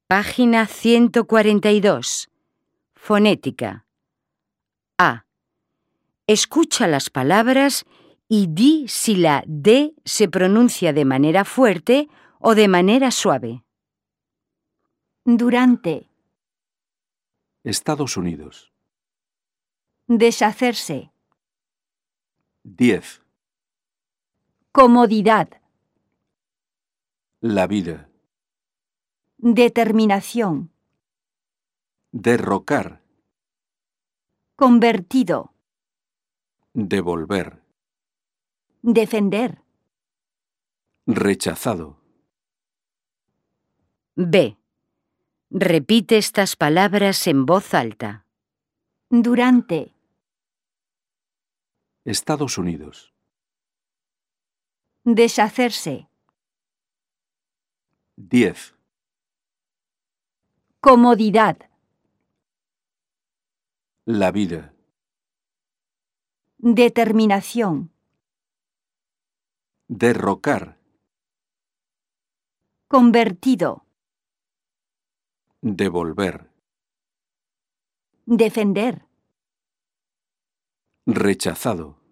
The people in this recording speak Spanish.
Página 142. Fonética. A. Escucha las palabras y di si la D se pronuncia de manera fuerte o de manera suave. Durante. Estados Unidos. Deshacerse. 10. Comodidad. La vida. Determinación. Derrocar. Convertido. Devolver. Defender. Rechazado. B. Repite estas palabras en voz alta. Durante. Estados Unidos. Deshacerse. 10. Comodidad. La vida. Determinación. Derrocar. Convertido. Devolver. Defender. Rechazado.